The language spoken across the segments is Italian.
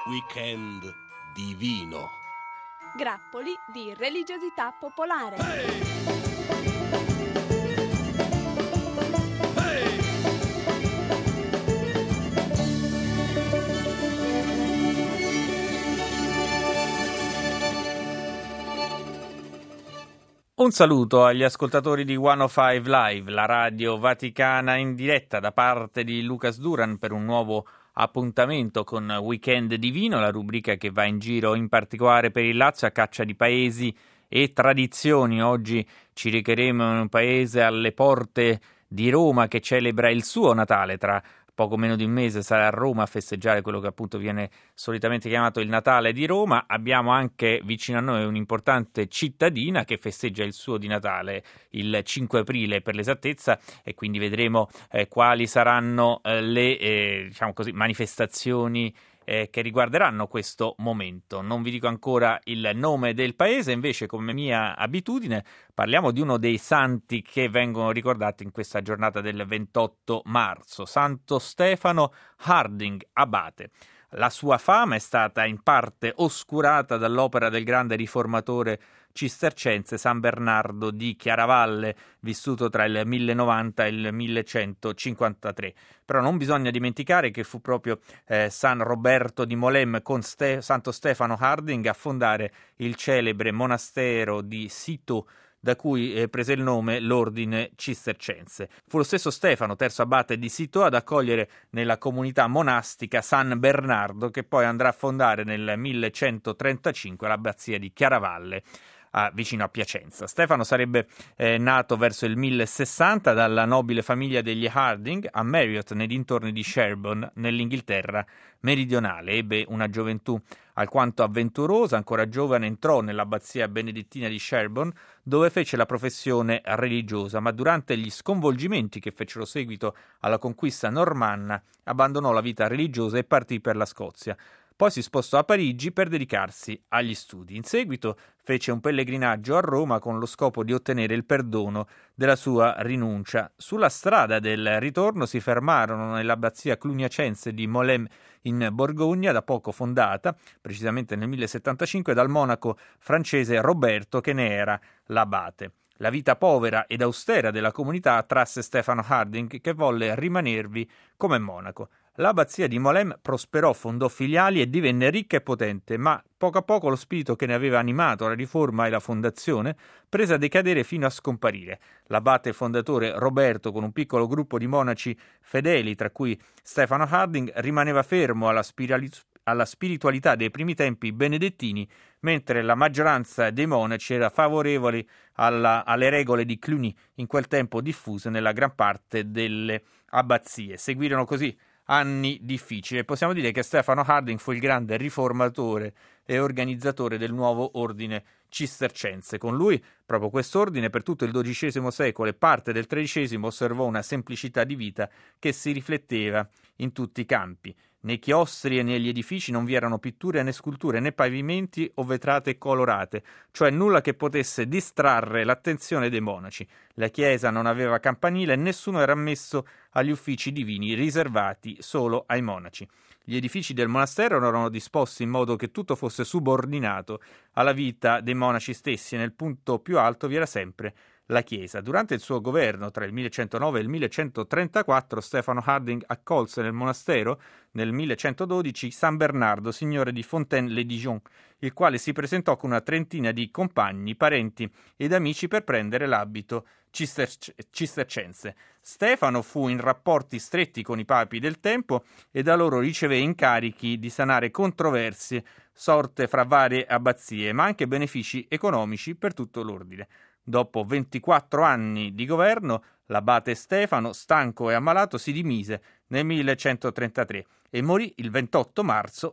Weekend divino. Grappoli di religiosità popolare. Un saluto agli ascoltatori di 105 Live, la radio vaticana in diretta, da parte di Lucas Duran per un nuovo appuntamento con Weekend Divino, la rubrica che va in giro in particolare per il Lazio a caccia di paesi e tradizioni. Oggi ci recheremo in un paese alle porte di Roma che celebra il suo Natale. Tra poco meno di un mese sarà a Roma a festeggiare quello che appunto viene solitamente chiamato il Natale di Roma. Abbiamo anche vicino a noi un'importante cittadina che festeggia il suo di Natale il 5 aprile per l'esattezza, e quindi vedremo quali saranno le diciamo così, manifestazioni che riguarderanno questo momento. Non vi dico ancora il nome del paese, invece, come mia abitudine, parliamo di uno dei santi che vengono ricordati in questa giornata del 28 marzo, Santo Stefano Harding, abate. La sua fama è stata in parte oscurata dall'opera del grande riformatore cistercense San Bernardo di Chiaravalle, vissuto tra il 1090 e il 1153. Però non bisogna dimenticare che fu proprio San Roberto di Molem con Santo Stefano Harding a fondare il celebre monastero di Cîteaux, da cui prese il nome l'ordine cistercense. Fu lo stesso Stefano, terzo abate di Cîteaux, ad accogliere nella comunità monastica San Bernardo, che poi andrà a fondare nel 1135 l'abbazia di Chiaravalle, vicino a Piacenza. Stefano sarebbe nato verso il 1060 dalla nobile famiglia degli Harding a Marriott, nei dintorni di Sherborne, nell'Inghilterra meridionale. Ebbe una gioventù alquanto avventurosa. Ancora giovane entrò nell'abbazia benedettina di Sherborne, dove fece la professione religiosa, ma durante gli sconvolgimenti che fecero seguito alla conquista normanna abbandonò la vita religiosa e partì per la Scozia. Poi si spostò a Parigi per dedicarsi agli studi. In seguito fece un pellegrinaggio a Roma con lo scopo di ottenere il perdono della sua rinuncia. Sulla strada del ritorno si fermarono nell'abbazia cluniacense di Molem in Borgogna, da poco fondata, precisamente nel 1075, dal monaco francese Roberto, che ne era l'abate. La vita povera ed austera della comunità attrasse Stefano Harding, che volle rimanervi come monaco. L'abbazia di Molem prosperò, fondò filiali e divenne ricca e potente, ma poco a poco lo spirito che ne aveva animato la riforma e la fondazione prese a decadere fino a scomparire. L'abate fondatore Roberto, con un piccolo gruppo di monaci fedeli, tra cui Stefano Harding, rimaneva fermo alla spiritualità dei primi tempi benedettini, mentre la maggioranza dei monaci era favorevole alle regole di Cluny, in quel tempo diffuse nella gran parte delle abbazie. Seguirono così anni difficili e possiamo dire che Stefano Harding fu il grande riformatore e organizzatore del nuovo ordine cistercense. Con lui, proprio quest'ordine, per tutto il XII secolo e parte del XIII, osservò una semplicità di vita che si rifletteva in tutti i campi. Nei chiostri e negli edifici non vi erano pitture né sculture né pavimenti o vetrate colorate, cioè nulla che potesse distrarre l'attenzione dei monaci. La chiesa non aveva campanile e nessuno era ammesso agli uffici divini riservati solo ai monaci. Gli edifici del monastero erano disposti in modo che tutto fosse subordinato alla vita dei monaci stessi, e nel punto più alto vi era sempre la Chiesa. Durante il suo governo, tra il 1109 e il 1134, Stefano Harding accolse nel monastero, nel 1112, San Bernardo, signore di Fontaine-les-Dijon, il quale si presentò con una trentina di compagni, parenti ed amici per prendere l'abito cistercense. Stefano fu in rapporti stretti con i papi del tempo e da loro ricevè incarichi di sanare controversie sorte fra varie abbazie, ma anche benefici economici per tutto l'ordine. Dopo 24 anni di governo, l'abate Stefano, stanco e ammalato, si dimise nel 1133 e morì il 28 marzo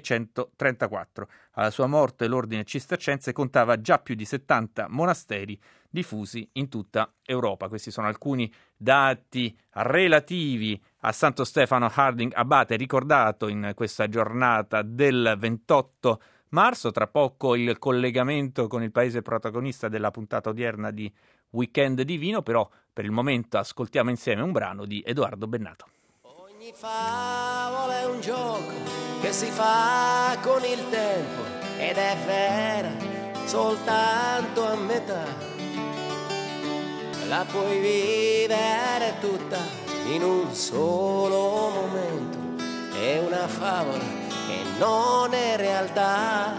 1134. Alla sua morte l'ordine cistercense contava già più di 70 monasteri diffusi in tutta Europa. Questi sono alcuni dati relativi a Santo Stefano Harding, abate, ricordato in questa giornata del 28 marzo. Tra poco il collegamento con il paese protagonista della puntata odierna di Weekend Divino, però per il momento ascoltiamo insieme un brano di Edoardo Bennato. Ogni favola è un gioco che si fa con il tempo ed è vera soltanto a metà. La puoi vivere tutta in un solo momento, è una favola che non è realtà.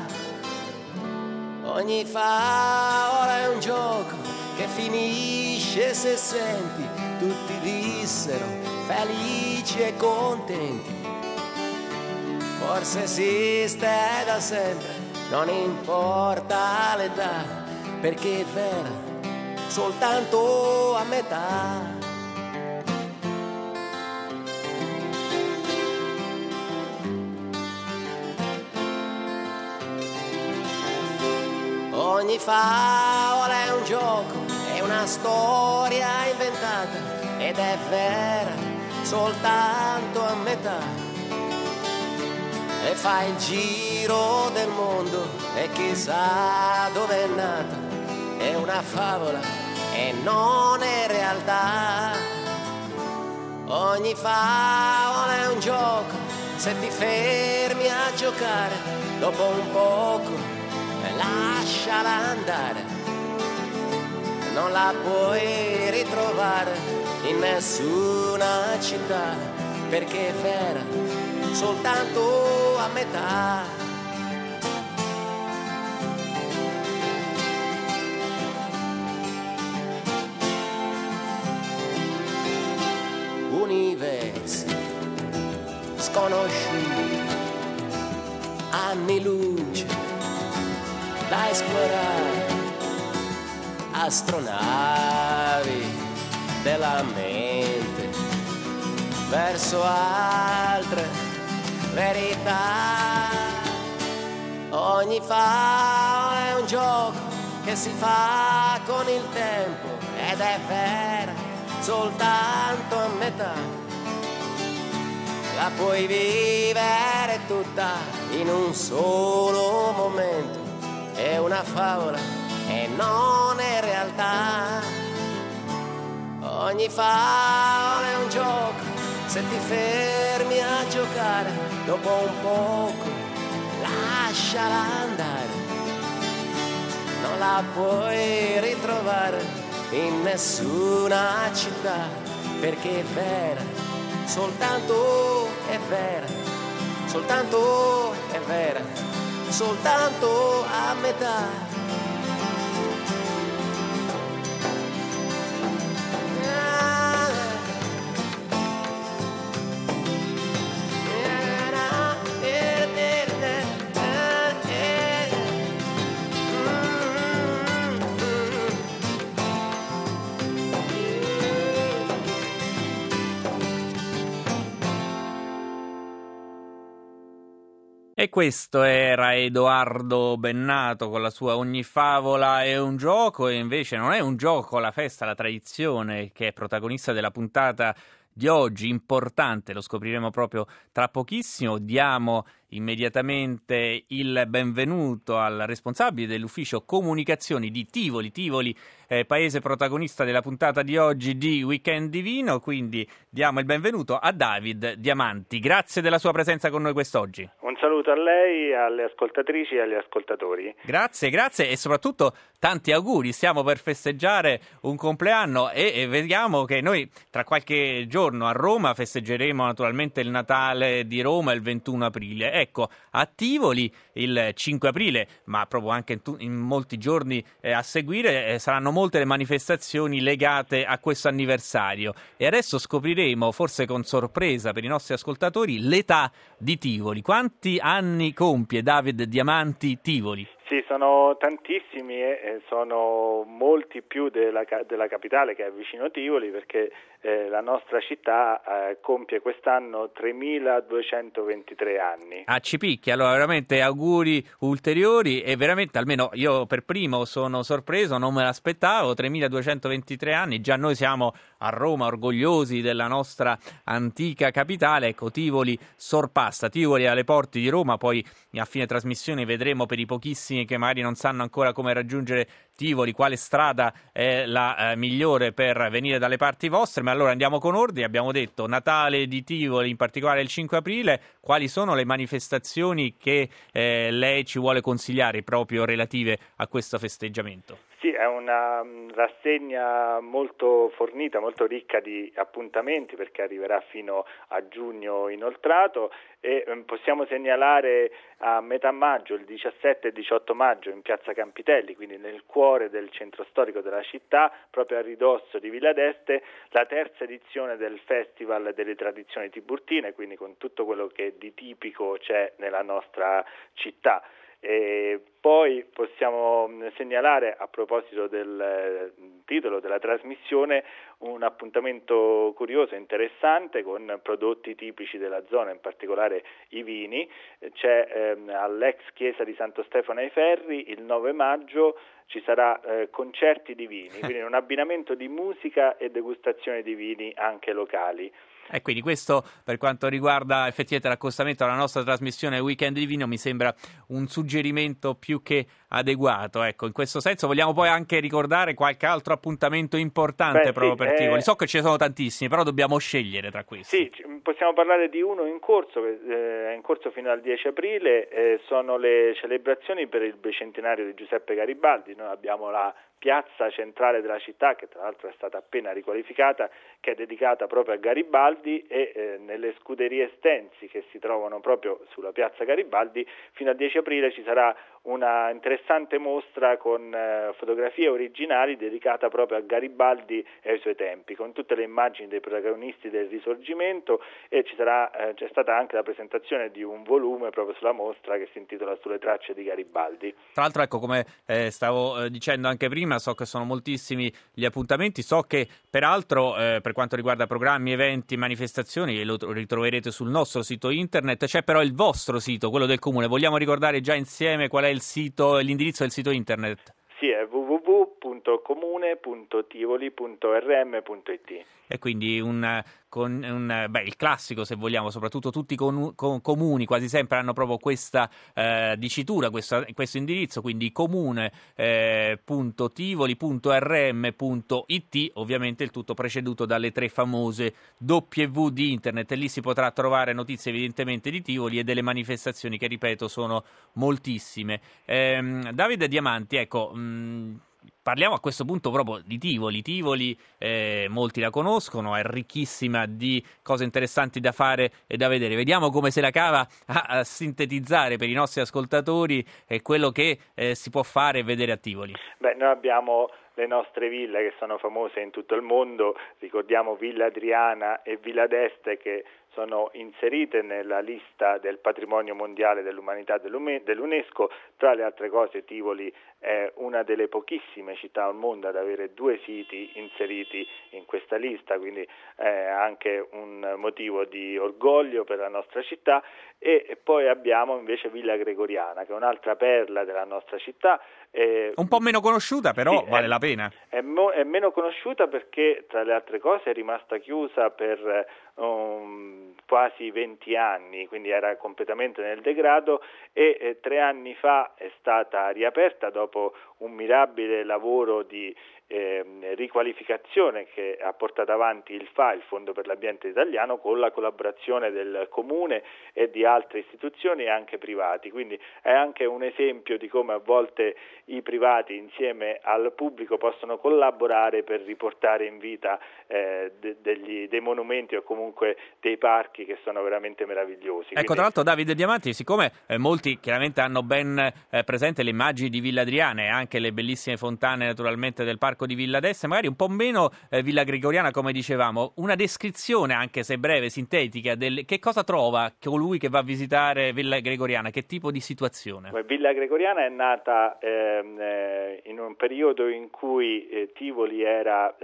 Ogni favola è un gioco che finisce se senti tutti dissero felici e contenti. Forse esiste da sempre, non importa l'età, perché è vera soltanto a metà. Ogni favola è un gioco, è una storia inventata ed è vera soltanto a metà. E fa il giro del mondo e chissà dove è nata. È una favola e non è realtà. Ogni favola è un gioco, se ti fermi a giocare, dopo un poco lasciala andare. Non la puoi ritrovare in nessuna città, perché è vera soltanto a metà. Universi sconosciuti, anni luce da esplorare, astronavi della mente verso altre verità. Ogni favola è un gioco che si fa con il tempo ed è vera soltanto a metà. La puoi vivere tutta in un solo momento, è una favola e non è realtà. Ogni favola è un gioco, se ti fermi a giocare, dopo un poco lasciala andare. Non la puoi ritrovare in nessuna città, perché è vera soltanto è vera, soltanto è vera, soltanto a metà. E questo era Edoardo Bennato con la sua Ogni favola è un gioco, e invece non è un gioco la festa, la tradizione, che è protagonista della puntata di oggi, importante, lo scopriremo proprio tra pochissimo. Diamo immediatamente il benvenuto al responsabile dell'ufficio comunicazioni di Tivoli, paese protagonista della puntata di oggi di Weekend Divino, quindi diamo il benvenuto a David Diamanti. Grazie della sua presenza con noi quest'oggi. Un saluto a lei, alle ascoltatrici e agli ascoltatori. Grazie e soprattutto tanti auguri, stiamo per festeggiare un compleanno e vediamo che noi tra qualche giorno a Roma festeggeremo naturalmente il Natale di Roma il 21 aprile. Ecco, a Tivoli il 5 aprile, ma proprio anche in molti giorni a seguire saranno molte le manifestazioni legate a questo anniversario. E adesso scopriremo, forse con sorpresa per i nostri ascoltatori, l'età di Tivoli. Quanti anni compie David Diamanti Tivoli? Sì, sono tantissimi e sono molti più della capitale, che è vicino Tivoli, perché la nostra città compie quest'anno 3.223 anni. Ci picchi, allora veramente auguri ulteriori, e veramente almeno io per primo sono sorpreso, non me l'aspettavo, 3.223 anni, già noi siamo a Roma orgogliosi della nostra antica capitale. Ecco, Tivoli sorpassa, Tivoli è alle porte di Roma, poi a fine trasmissione vedremo per i pochissimi tantissimi che magari non sanno ancora come raggiungere Tivoli, quale strada è la migliore per venire dalle parti vostre, ma allora andiamo con ordine. Abbiamo detto Natale di Tivoli, in particolare il 5 aprile, quali sono le manifestazioni che lei ci vuole consigliare proprio relative a questo festeggiamento? Sì, è una rassegna molto fornita, molto ricca di appuntamenti, perché arriverà fino a giugno inoltrato, e possiamo segnalare a metà maggio, il 17 e 18 maggio, in piazza Campitelli, quindi nel cuore del centro storico della città, proprio a ridosso di Villa d'Este, la terza edizione del Festival delle Tradizioni Tiburtine, quindi con tutto quello che di tipico c'è nella nostra città. E poi possiamo segnalare, a proposito del titolo della trasmissione, un appuntamento curioso e interessante con prodotti tipici della zona, in particolare i vini. C'è all'ex chiesa di Santo Stefano ai Ferri il 9 maggio ci sarà concerti di vini, quindi un abbinamento di musica e degustazione di vini anche locali. E quindi questo, per quanto riguarda effettivamente l'accostamento alla nostra trasmissione Weekend di Vino, mi sembra un suggerimento più che adeguato. Ecco, in questo senso vogliamo poi anche ricordare qualche altro appuntamento importante proprio per Tivoli. So che ce ne sono tantissimi, però dobbiamo scegliere tra questi. Sì, possiamo parlare di uno in corso, è in corso fino al 10 aprile, sono le celebrazioni per il bicentenario di Giuseppe Garibaldi. Noi abbiamo la piazza centrale della città, che tra l'altro è stata appena riqualificata, che è dedicata proprio a Garibaldi, e nelle scuderie Stenzi, che si trovano proprio sulla piazza Garibaldi, fino al 10 aprile ci sarà una interessante mostra con fotografie originali dedicata proprio a Garibaldi e ai suoi tempi, con tutte le immagini dei protagonisti del Risorgimento, e c'è stata anche la presentazione di un volume proprio sulla mostra che si intitola Sulle tracce di Garibaldi. Tra l'altro, ecco, come stavo dicendo anche prima, so che sono moltissimi gli appuntamenti, so che peraltro per quanto riguarda programmi, eventi, manifestazioni, lo ritroverete sul nostro sito internet. C'è però il vostro sito, quello del comune. Vogliamo ricordare già insieme qual è il sito, l'indirizzo del sito internet? Sì, è www.comune.tivoli.rm.it. E quindi il classico, se vogliamo, soprattutto tutti i comuni quasi sempre hanno proprio questa dicitura, questo indirizzo, quindi comune.tivoli.rm.it, ovviamente il tutto preceduto dalle 3 famose W di internet, e lì si potrà trovare notizie evidentemente di Tivoli e delle manifestazioni che, ripeto, sono moltissime. Davide Diamanti, ecco, parliamo a questo punto proprio di Tivoli. Tivoli, molti la conoscono, è ricchissima di cose interessanti da fare e da vedere. Vediamo come se la cava a sintetizzare per i nostri ascoltatori quello che si può fare e vedere a Tivoli. Noi abbiamo le nostre ville che sono famose in tutto il mondo, ricordiamo Villa Adriana e Villa d'Este, che sono inserite nella lista del patrimonio mondiale dell'umanità dell'UNESCO. Tra le altre cose, Tivoli è una delle pochissime città al mondo ad avere 2 siti inseriti in questa lista, quindi è anche un motivo di orgoglio per la nostra città. E poi abbiamo invece Villa Gregoriana, che è un'altra perla della nostra città. Un po' meno conosciuta, però sì, vale la pena. È meno conosciuta perché, tra le altre cose, è rimasta chiusa per quasi 20 anni, quindi era completamente nel degrado, e 3 anni fa è stata riaperta dopo un mirabile lavoro di riqualificazione che ha portato avanti il FA, il Fondo per l'Ambiente Italiano, con la collaborazione del Comune e di altre istituzioni, anche privati. Quindi è anche un esempio di come a volte i privati insieme al pubblico possono collaborare per riportare in vita dei monumenti o comunque dei parchi che sono veramente meravigliosi. Ecco, quindi, tra l'altro, Davide Diamanti, siccome molti chiaramente hanno ben presente le immagini di Villa Adriana e anche le bellissime fontane naturalmente del parco di Villa d'Este, magari un po' meno Villa Gregoriana, come dicevamo, una descrizione, anche se breve, sintetica, che cosa trova colui che va a visitare Villa Gregoriana, che tipo di situazione? Villa Gregoriana è nata in un periodo in cui Tivoli era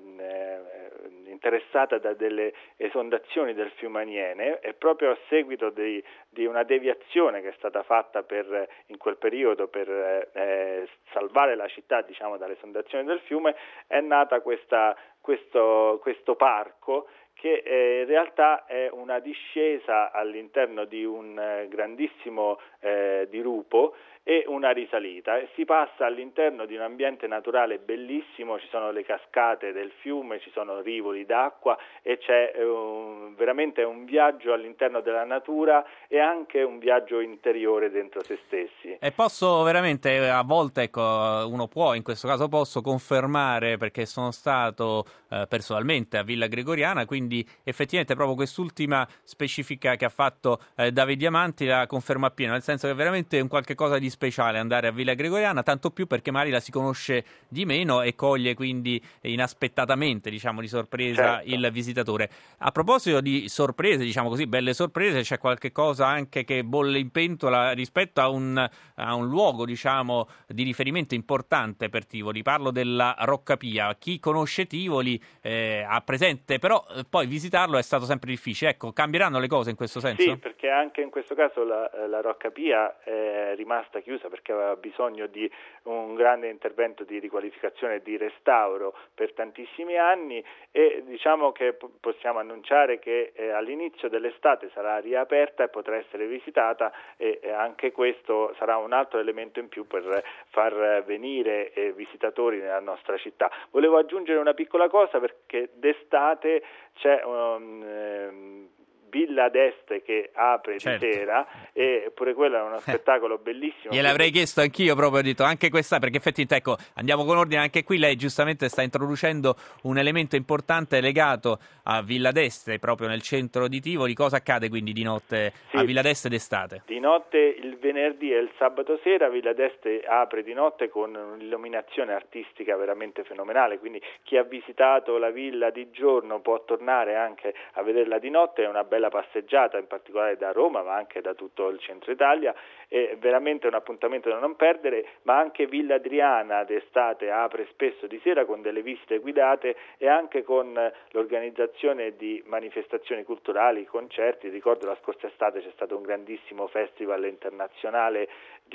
interessata da delle esondazioni del fiume Aniene, e proprio a seguito di una deviazione che è stata fatta in quel periodo per salvare la città, diciamo, dalle esondazioni del fiume, è nata questo parco che in realtà è una discesa all'interno di un grandissimo dirupo e una risalita, e si passa all'interno di un ambiente naturale bellissimo, ci sono le cascate del fiume, ci sono rivoli d'acqua e c'è veramente un viaggio all'interno della natura e anche un viaggio interiore dentro se stessi. E posso veramente, a volte, ecco, uno può, in questo caso posso confermare, perché sono stato personalmente a Villa Gregoriana, quindi effettivamente proprio quest'ultima specifica che ha fatto Davide Diamanti la conferma appieno, nel senso che è veramente un qualche cosa di speciale andare a Villa Gregoriana, tanto più perché magari la si conosce di meno e coglie quindi inaspettatamente, diciamo, di sorpresa il visitatore. A proposito di sorprese, diciamo così, belle sorprese, c'è qualche cosa anche che bolle in pentola rispetto a un luogo, diciamo, di riferimento importante per Tivoli. Parlo della Roccapia. Chi conosce Tivoli ha presente, però poi visitarlo è stato sempre difficile. Ecco, cambieranno le cose in questo senso? Sì, perché anche in questo caso la Roccapia è rimasta chiusa perché aveva bisogno di un grande intervento di riqualificazione e di restauro per tantissimi anni, e diciamo che possiamo annunciare che all'inizio dell'estate sarà riaperta e potrà essere visitata, e anche questo sarà un altro elemento in più per far venire visitatori nella nostra città. Volevo aggiungere una piccola cosa, perché d'estate c'è Villa d'Este che apre di sera, e pure quello è uno spettacolo bellissimo. Gliel'avrei chiesto anch'io, proprio ho detto anche questa, perché effettivamente, ecco, andiamo con ordine, anche qui lei giustamente sta introducendo un elemento importante legato a Villa d'Este, proprio nel centro di Tivoli. Cosa accade quindi di notte a Villa d'Este d'estate? Di notte il venerdì e il sabato sera Villa d'Este apre di notte con un'illuminazione artistica veramente fenomenale, quindi chi ha visitato la villa di giorno può tornare anche a vederla di notte. È una bella passeggiata, in particolare da Roma ma anche da tutto il centro Italia, è veramente un appuntamento da non perdere. Ma anche Villa Adriana d'estate apre spesso di sera con delle visite guidate e anche con l'organizzazione di manifestazioni culturali, concerti. Ricordo la scorsa estate c'è stato un grandissimo festival internazionale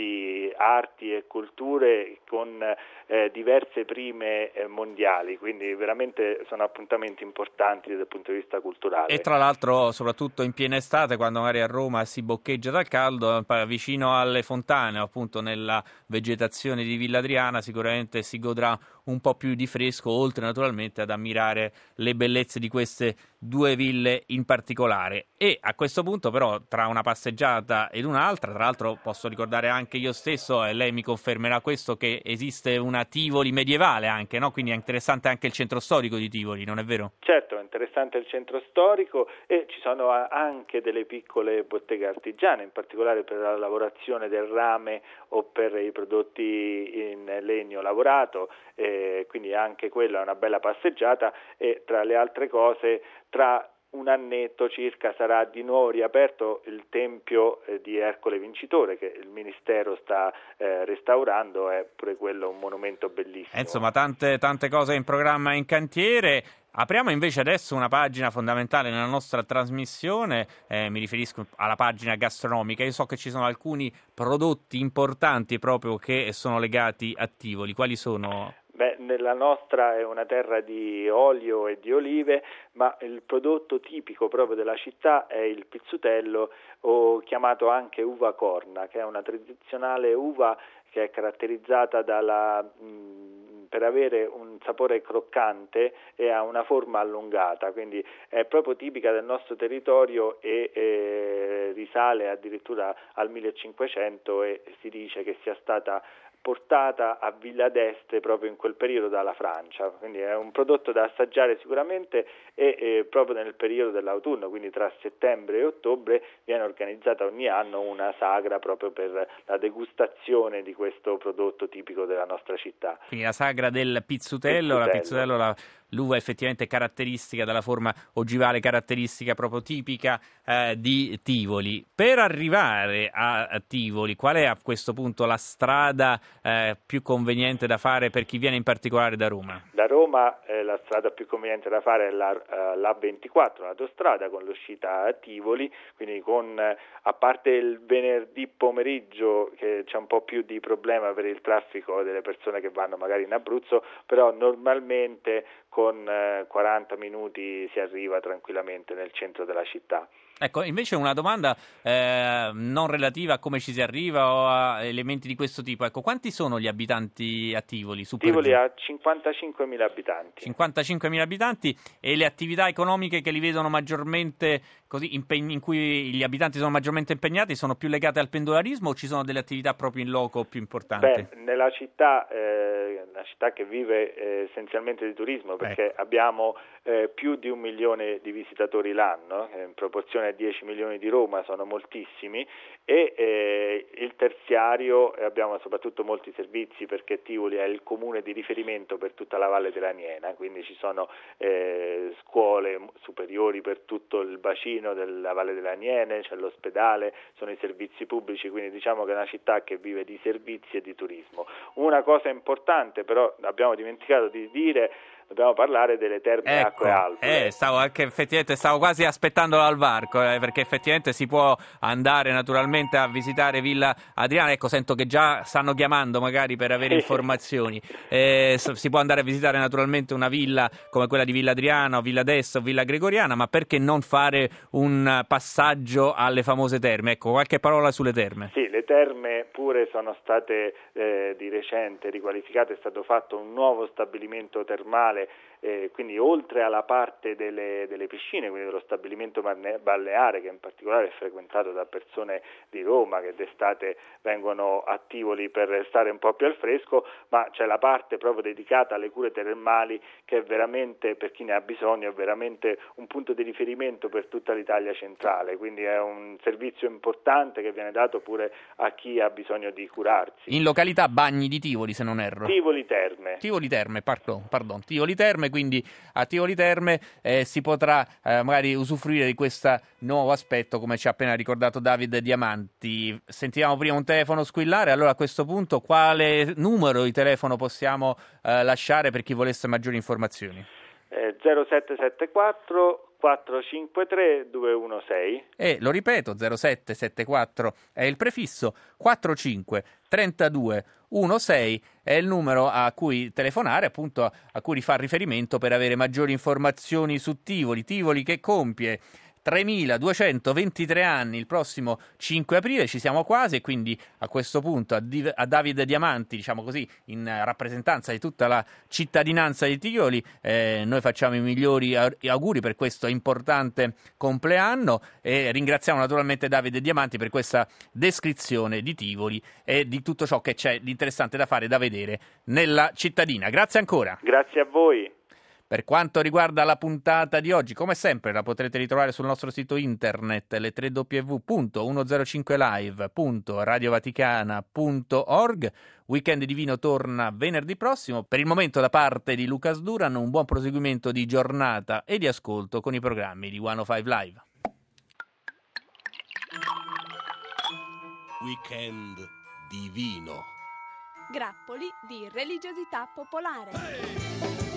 di arti e culture con diverse prime mondiali, quindi veramente sono appuntamenti importanti dal punto di vista culturale. E tra l'altro soprattutto in piena estate, quando magari a Roma si boccheggia dal caldo, vicino alle fontane, appunto nella vegetazione di Villa Adriana, sicuramente si godrà un po' più di fresco, oltre naturalmente ad ammirare le bellezze di queste due ville in particolare. E a questo punto però, tra una passeggiata ed un'altra, tra l'altro posso ricordare anche io stesso, e lei mi confermerà questo, che esiste una Tivoli medievale anche, no? Quindi è interessante anche il centro storico di Tivoli, non è vero? Certo, è interessante il centro storico, e ci sono anche delle piccole botteghe artigiane, in particolare per la lavorazione del rame o per i prodotti in legno lavorato, quindi anche quella è una bella passeggiata. E tra le altre cose, tra un annetto circa sarà di nuovo riaperto il Tempio di Ercole Vincitore, che il Ministero sta restaurando. È pure quello un monumento bellissimo. Insomma, tante cose in programma, in cantiere. Apriamo invece adesso una pagina fondamentale nella nostra trasmissione, mi riferisco alla pagina gastronomica. Io so che ci sono alcuni prodotti importanti proprio che sono legati a Tivoli. Quali sono? Nella nostra è una terra di olio e di olive, ma il prodotto tipico proprio della città è il pizzutello, o chiamato anche uva corna, che è una tradizionale uva che è caratterizzata per avere un sapore croccante e ha una forma allungata, quindi è proprio tipica del nostro territorio e risale addirittura al 1500, e si dice che sia stata portata a Villa d'Este proprio in quel periodo dalla Francia. Quindi è un prodotto da assaggiare sicuramente, e proprio nel periodo dell'autunno, quindi tra settembre e ottobre, viene organizzata ogni anno una sagra proprio per la degustazione di questo prodotto tipico della nostra città. Quindi la sagra del pizzutello. La pizzutello, l'uva effettivamente caratteristica, dalla forma ogivale caratteristica proprio tipica di Tivoli. Per arrivare a Tivoli, qual è a questo punto la strada più conveniente da fare per chi viene in particolare da Roma? Da Roma la strada più conveniente da fare è l'A24, l'autostrada, con l'uscita a Tivoli, quindi a parte il venerdì pomeriggio che c'è un po' più di problema per il traffico delle persone che vanno magari in Abruzzo, però normalmente con 40 minuti si arriva tranquillamente nel centro della città. Ecco, invece una domanda non relativa a come ci si arriva o a elementi di questo tipo. Ecco, quanti sono gli abitanti a Tivoli? Tivoli ha 55.000 abitanti. 55.000 abitanti, e le attività economiche che li vedono maggiormente così in cui gli abitanti sono maggiormente impegnati sono più legate al pendolarismo, o ci sono delle attività proprio in loco più importanti? Nella città, una città che vive essenzialmente di turismo, perché abbiamo più di 1 milione di visitatori l'anno, in proporzione a 10 milioni di Roma, sono moltissimi, e il terziario abbiamo soprattutto molti servizi, perché Tivoli è il comune di riferimento per tutta la Valle dell'Aniena, quindi ci sono scuole superiori per tutto il bacino della Valle dell'Aniene, c'è l'ospedale, sono i servizi pubblici, quindi diciamo che è una città che vive di servizi e di turismo. Una cosa importante però abbiamo dimenticato di dire: dobbiamo parlare delle terme Acque Alpole. Effettivamente stavo quasi aspettandolo al varco, perché effettivamente si può andare naturalmente a visitare Villa Adriana. Ecco, sento che già stanno chiamando magari per avere informazioni. Si può andare a visitare naturalmente una villa come quella di Villa Adriana o Villa d'Este o Villa Gregoriana, ma perché non fare un passaggio alle famose terme? Ecco, qualche parola sulle terme. Sì, le terme pure sono state di recente riqualificate, è stato fatto un nuovo stabilimento termale, quindi oltre alla parte delle piscine, quindi dello stabilimento balneare, che in particolare è frequentato da persone di Roma che d'estate vengono a Tivoli per stare un po' più al fresco, ma c'è la parte proprio dedicata alle cure termali, che è veramente, per chi ne ha bisogno, è veramente un punto di riferimento per tutta l'Italia centrale, quindi è un servizio importante che viene dato pure a chi ha bisogno di curarsi. In località Bagni di Tivoli, se non erro. Tivoli Terme, Tivoli Terme, quindi a Tivoli Terme si potrà magari usufruire di questo nuovo aspetto, come ci ha appena ricordato David Diamanti. Sentivamo prima un telefono squillare, allora a questo punto quale numero di telefono possiamo lasciare per chi volesse maggiori informazioni? 0774 453 216. E lo ripeto, 0774 è il prefisso, 45 32 16 è il numero a cui telefonare, appunto a cui far riferimento per avere maggiori informazioni su Tivoli che compie 3.223 anni il prossimo 5 aprile, ci siamo quasi, e quindi a questo punto a David Diamanti, diciamo così, in rappresentanza di tutta la cittadinanza di Tivoli, noi facciamo i migliori auguri per questo importante compleanno e ringraziamo naturalmente David Diamanti per questa descrizione di Tivoli e di tutto ciò che c'è di interessante da fare e da vedere nella cittadina. Grazie ancora. Grazie a voi. Per quanto riguarda la puntata di oggi, come sempre la potrete ritrovare sul nostro sito internet, le www.105live.radiovaticana.org. Weekend Divino torna venerdì prossimo. Per il momento, da parte di Lucas Duran, un buon proseguimento di giornata e di ascolto con i programmi di 105 Live. Weekend Divino. Grappoli di religiosità popolare.